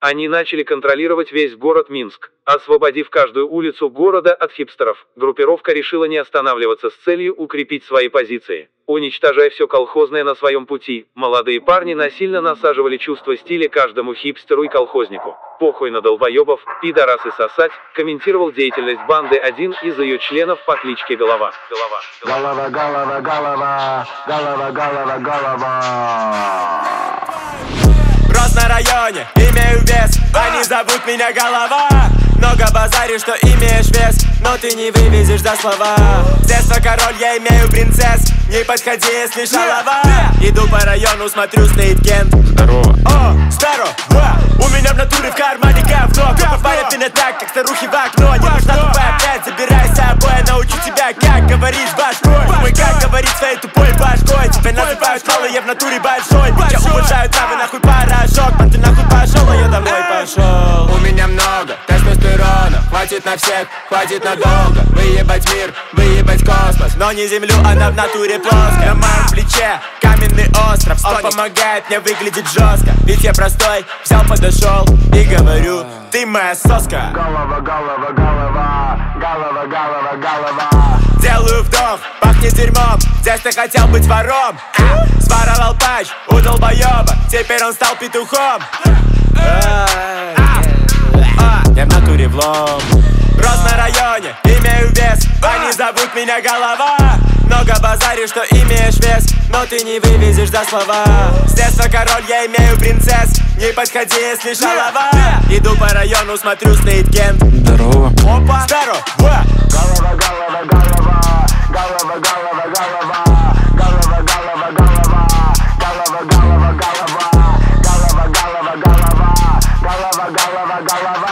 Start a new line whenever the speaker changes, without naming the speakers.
Они начали контролировать весь город Минск, освободив каждую улицу города от хипстеров. Группировка решила не останавливаться с целью укрепить свои позиции. Уничтожая все колхозное на своем пути, молодые парни насильно насаживали чувство стиля каждому хипстеру и колхознику. «Похуй на долбоебов, пидорасы сосать», комментировал деятельность банды один из ее членов по кличке Голова.
Голова, голова, голова, голова, голова, голова.
Рос на районе, имею вес, они зовут меня Голова. Много базаришь, что имеешь вес, но ты не вывезешь за слова. С детства король, я имею принцесс, не подходи, если шалова. Иду по району, смотрю, стоит Кент.
Здорово.
О, здорово. У меня в натуре в кармане говно. Кто попарит меня так, как старухи в окно. Не нужна тупая опять, забирай с собой. Я научу тебя, как говорить башкой. Думай, как говорить своей тупой башкой. Тебя называют малый, я в натуре большой. Я уважаю травы, нахуй порошок. А ты нахуй пошел, а я домой пошел. У меня много тестостерона, хватит на всех, хватит надолго. Выебать мир, выебать космос, но не землю, она в натуре плоская. На моем плече каменный остров, он помогает мне выглядеть жестко. Ведь я простой, взял, подошел и говорю: ты моя соска.
Голова, голова, голова, голова, голова, голова.
Делаю вдох, пахнет дерьмом, здесь ты хотел быть вором. Своровал патч у долбоеба, теперь он стал петухом. Я в натуре влом. Рос на районе, имею вес, они зовут меня Голова. Много базаришь, что имеешь вес, но ты не вывезешь за слова. С детства король, я имею принцесс, не подходи, если шалова. Иду по району, смотрю, стоит Кент.
Здорово.
Опа, здорово.
Голова, голова, голова, голова, голова, голова, голова, голова, голова, голова, голова, голова, голова, голова, голова, голова, голова, голова.